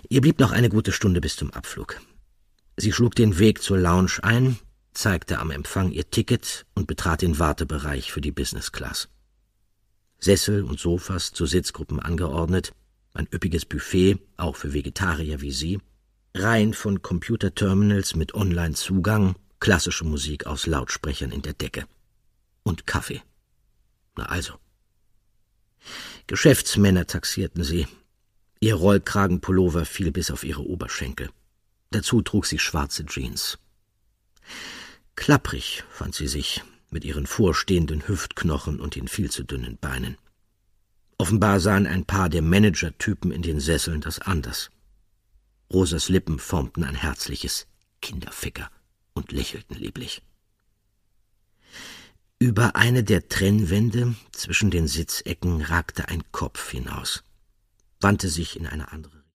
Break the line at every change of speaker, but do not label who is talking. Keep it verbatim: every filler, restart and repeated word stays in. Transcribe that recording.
Ihr blieb noch eine gute Stunde bis zum Abflug. Sie schlug den Weg zur Lounge ein, zeigte am Empfang ihr Ticket und betrat den Wartebereich für die Business Class. Sessel und Sofas zu Sitzgruppen angeordnet, ein üppiges Buffet, auch für Vegetarier wie sie, Reihen von Computerterminals mit Online-Zugang, klassische Musik aus Lautsprechern in der Decke. Und Kaffee. Na also. Geschäftsmänner taxierten sie. Ihr Rollkragenpullover fiel bis auf ihre Oberschenkel. Dazu trug sie schwarze Jeans. Klapprig fand sie sich, mit ihren vorstehenden Hüftknochen und den viel zu dünnen Beinen. Offenbar sahen ein paar der Manager-Typen in den Sesseln das anders. Rosas Lippen formten ein herzliches Kinderficker und lächelten lieblich. Über eine der Trennwände zwischen den Sitzecken ragte ein Kopf hinaus, wandte sich in eine andere